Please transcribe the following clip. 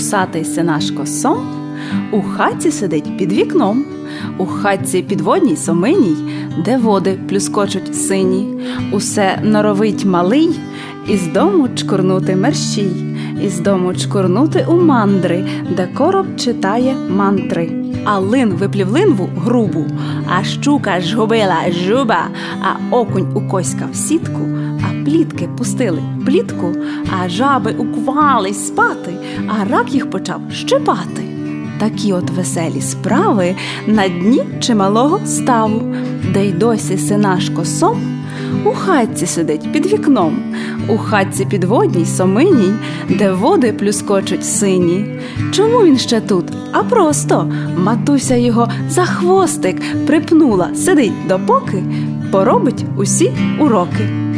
вусатий синашко Сом у хатці сидить під вікном. У хатці підводній Соминій, де води плюскочуть сині. Усе норовить малий із дому чкурнути мерщій, із дому чкурнути у мандри, де короб читає мантри. А лин виплів линву грубу, а щука жгубила жуба, а окунь укоськав сітку, а плітки пустили плітку, а жаби уквались спати, а рак їх почав щипати. Такі от веселі справи на дні чималого ставу, де й досі синашко Сом у хатці сидить під вікном, у хатці підводній Соминій, де води плюскочуть сині. Чому він ще тут? А просто матуся його за хвостик припнула, сидить допоки поробить усі уроки.